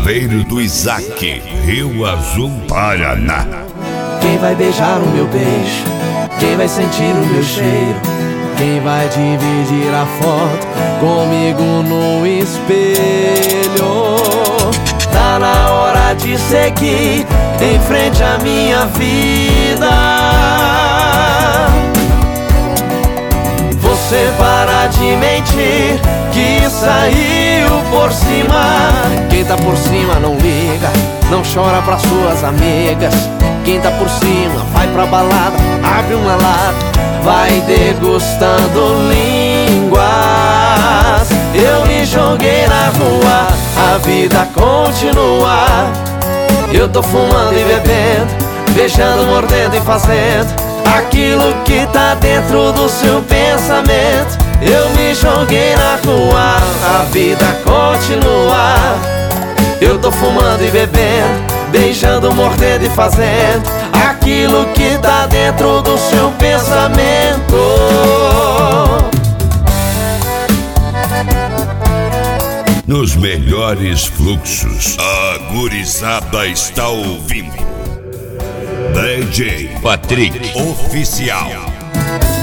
Chaveiro do Isaac, Rio Azul, Paraná. Quem vai beijar o meu beijo? Quem vai sentir o meu cheiro? Quem vai dividir a foto comigo no espelho? Tá na hora de seguir em frente à minha vida. Você para de mentir que saiu por cima. Quem tá por cima não liga, não chora pras suas amigas. Quem tá por cima vai pra balada, abre uma lata, vai degustando línguas. Eu me joguei na rua, a vida continua. Eu tô fumando e bebendo, beijando, mordendo e fazendo aquilo que tá dentro do seu pensamento. Eu me joguei na rua, a vida continua. Eu tô fumando e bebendo, beijando, mordendo e fazendo aquilo que tá dentro do seu pensamento. Nos melhores fluxos, a gurizada está ouvindo. DJ Patrick Oficial.